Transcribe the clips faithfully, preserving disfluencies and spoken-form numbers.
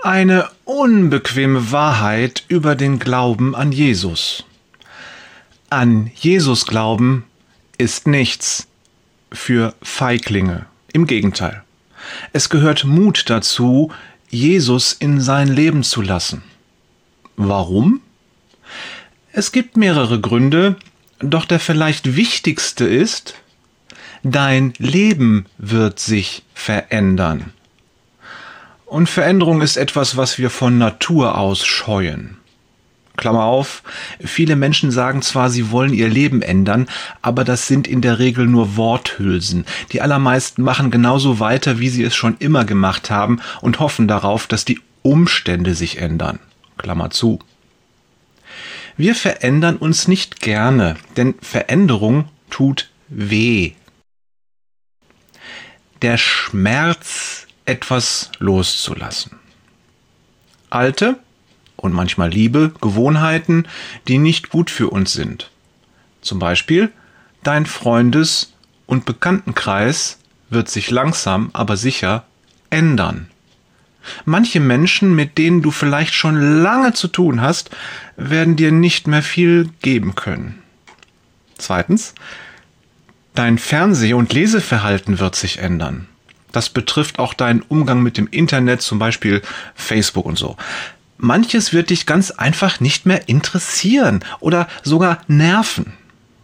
Eine unbequeme Wahrheit über den Glauben an Jesus. An Jesus glauben ist nichts für Feiglinge. Im Gegenteil. Es gehört Mut dazu, Jesus in sein Leben zu lassen. Warum? Es gibt mehrere Gründe, doch der vielleicht wichtigste ist: Dein Leben wird sich verändern. Und Veränderung ist etwas, was wir von Natur aus scheuen. Klammer auf, viele Menschen sagen zwar, sie wollen ihr Leben ändern, aber das sind in der Regel nur Worthülsen. Die allermeisten machen genauso weiter, wie sie es schon immer gemacht haben und hoffen darauf, dass die Umstände sich ändern. Klammer zu. Wir verändern uns nicht gerne, denn Veränderung tut weh. Der Schmerz, etwas loszulassen. Alte und manchmal liebe Gewohnheiten, die nicht gut für uns sind. Zum Beispiel, dein Freundes- und Bekanntenkreis wird sich langsam, aber sicher ändern. Manche Menschen, mit denen du vielleicht schon lange zu tun hast, werden dir nicht mehr viel geben können. Zweitens, dein Fernseh- und Leseverhalten wird sich ändern. Das betrifft auch deinen Umgang mit dem Internet, zum Beispiel Facebook und so. Manches wird dich ganz einfach nicht mehr interessieren oder sogar nerven.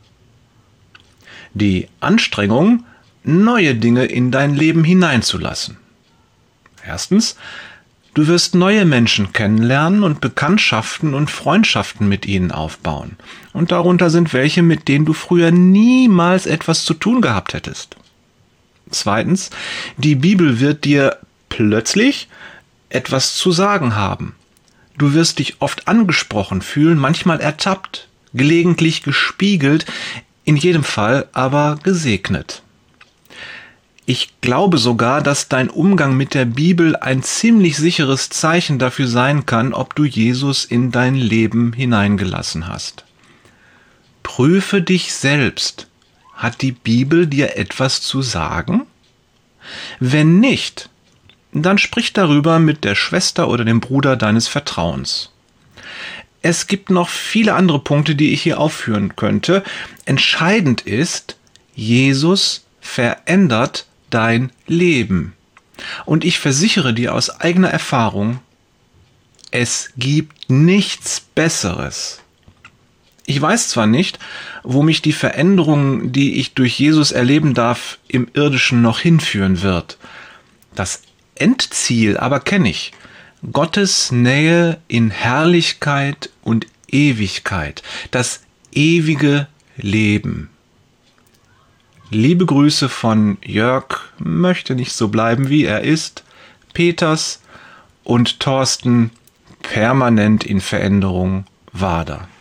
Die Anstrengung, neue Dinge in dein Leben hineinzulassen. Erstens, du wirst neue Menschen kennenlernen und Bekanntschaften und Freundschaften mit ihnen aufbauen. Und darunter sind welche, mit denen du früher niemals etwas zu tun gehabt hättest. Zweitens, die Bibel wird dir plötzlich etwas zu sagen haben. Du wirst dich oft angesprochen fühlen, manchmal ertappt, gelegentlich gespiegelt, in jedem Fall aber gesegnet. Ich glaube sogar, dass dein Umgang mit der Bibel ein ziemlich sicheres Zeichen dafür sein kann, ob du Jesus in dein Leben hineingelassen hast. Prüfe dich selbst. Hat die Bibel dir etwas zu sagen? Wenn nicht, dann sprich darüber mit der Schwester oder dem Bruder deines Vertrauens. Es gibt noch viele andere Punkte, die ich hier aufführen könnte. Entscheidend ist, Jesus verändert dein Leben. Und ich versichere dir aus eigener Erfahrung, es gibt nichts Besseres. Ich weiß zwar nicht, wo mich die Veränderung, die ich durch Jesus erleben darf, im Irdischen noch hinführen wird. Das Endziel aber kenne ich. Gottes Nähe in Herrlichkeit und Ewigkeit. Das ewige Leben. Liebe Grüße von Jörg, möchte nicht so bleiben, wie er ist, Peters und Thorsten, permanent in Veränderung, Wader.